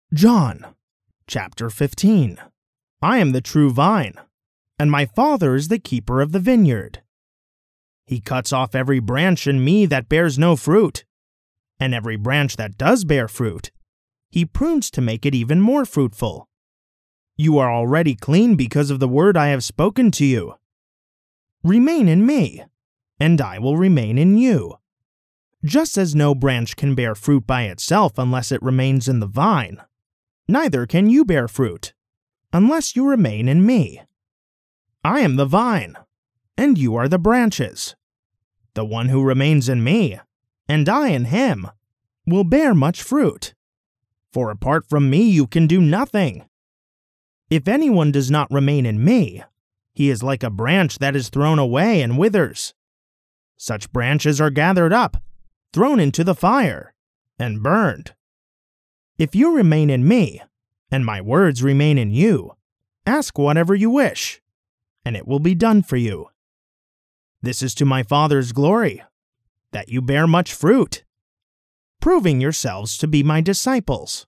John, chapter 15. I am the true vine, and my Father is the keeper of the vineyard. He cuts off every branch in me that bears no fruit, and every branch that does bear fruit, he prunes to make it even more fruitful. You are already clean because of the word I have spoken to you. Remain in me, and I will remain in you. Just as no branch can bear fruit by itself unless it remains in the vine, neither can you bear fruit unless you remain in me. I am the vine, and you are the branches. The one who remains in me, and I in him, will bear much fruit. For apart from me you can do nothing. If anyone does not remain in me, he is like a branch that is thrown away and withers. Such branches are gathered up, thrown into the fire, and burned. If you remain in me, and my words remain in you, ask whatever you wish, and it will be done for you. This is to my Father's glory, that you bear much fruit, proving yourselves to be my disciples.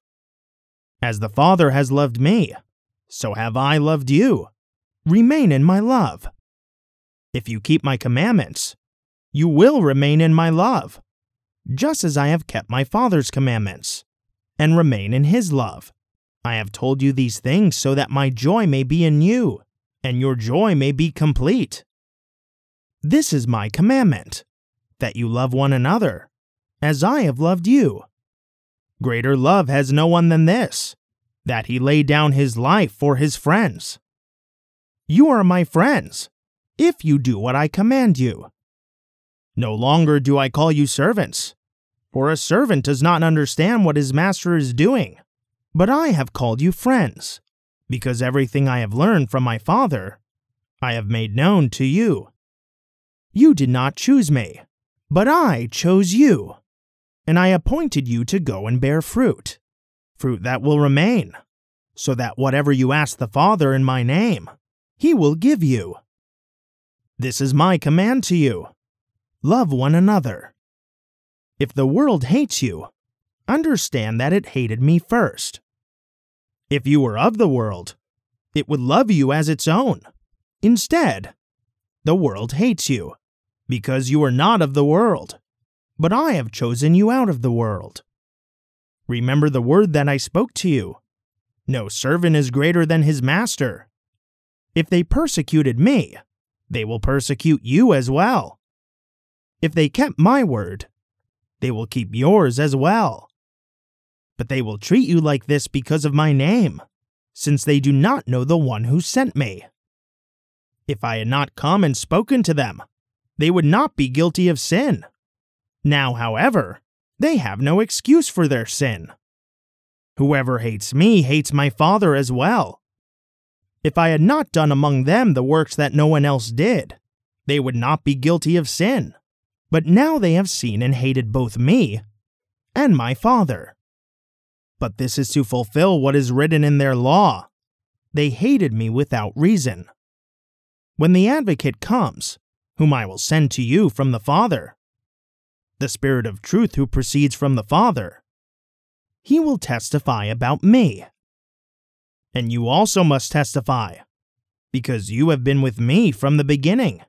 As the Father has loved me, so have I loved you. Remain in my love. If you keep my commandments, you will remain in my love, just as I have kept my Father's commandments, and remain in his love. I have told you these things so that my joy may be in you, and your joy may be complete. This is my commandment, that you love one another, as I have loved you. Greater love has no one than this, that he lay down his life for his friends. You are my friends, if you do what I command you. No longer do I call you servants, for a servant does not understand what his master is doing. But I have called you friends, because everything I have learned from my Father, I have made known to you. You did not choose me, but I chose you, and I appointed you to go and bear fruit, fruit that will remain, so that whatever you ask the Father in my name, he will give you. This is my command to you. Love one another. If the world hates you, understand that it hated me first. If you were of the world, it would love you as its own. Instead, the world hates you, because you are not of the world, but I have chosen you out of the world. Remember the word that I spoke to you. No servant is greater than his master. If they persecuted me, they will persecute you as well. If they kept my word, they will keep yours as well. But they will treat you like this because of my name, since they do not know the one who sent me. If I had not come and spoken to them, they would not be guilty of sin. Now, however, they have no excuse for their sin. Whoever hates me hates my Father as well. If I had not done among them the works that no one else did, they would not be guilty of sin. But now they have seen and hated both me and my Father. But this is to fulfill what is written in their law. They hated me without reason. When the Advocate comes, whom I will send to you from the Father, the Spirit of truth who proceeds from the Father, he will testify about me. And you also must testify, because you have been with me from the beginning.